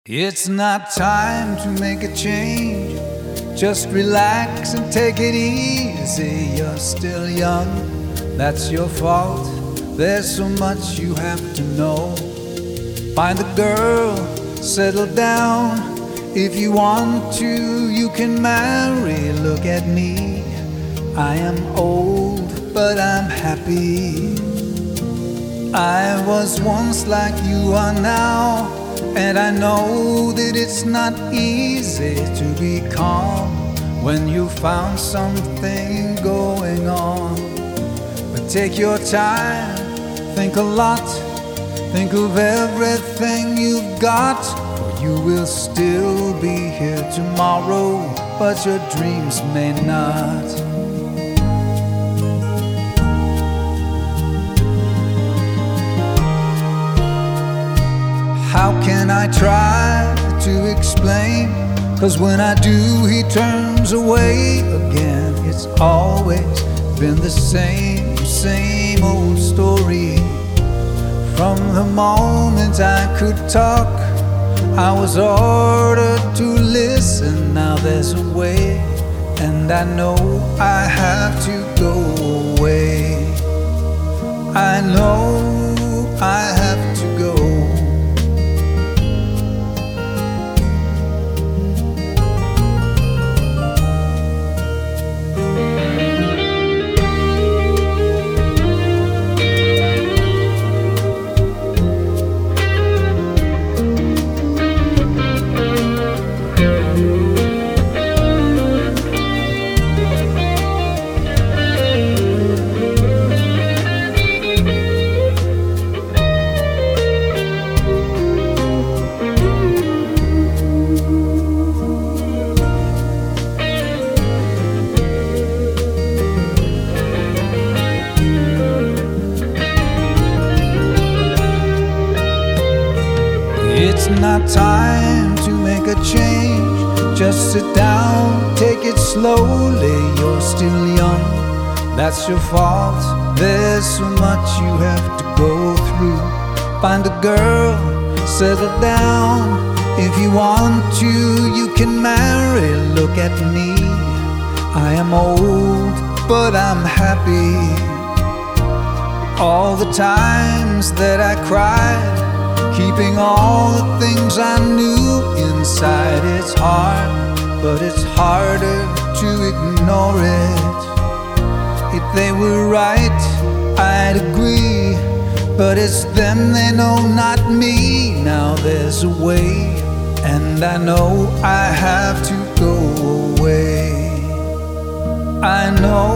It's not time to make a change. Just relax and take it easy. You're still young, that's your fault. There's so much you have to know. Find a girl, settle down. If you want to, you can marry. Look at me, I am old, but I'm happy. I was once like you are now, and I know that it's not easy to be calm when you found something going on. But take your time, think a lot, think of everything you've got, for you will still be here tomorrow, but your dreams may not. How can I try to explain? 'Cause when I do, he turns away again. It's always been the same old story. From the moment I could talk, I was ordered to listen. Now there's a way, and I know I have to go away. I know I have to go. It's not time to make a change. Just sit down, take it slowly. You're still young, that's your fault. There's so much you have to go through. Find a girl, settle down. If you want to, you can marry. Look at me, I am old, but I'm happy. All the times that I cried, keeping all the things I knew inside. It's hard, but it's harder to ignore it. If they were right, I'd agree, but it's them, they know, not me. Now there's a way, and I know I have to go away. I know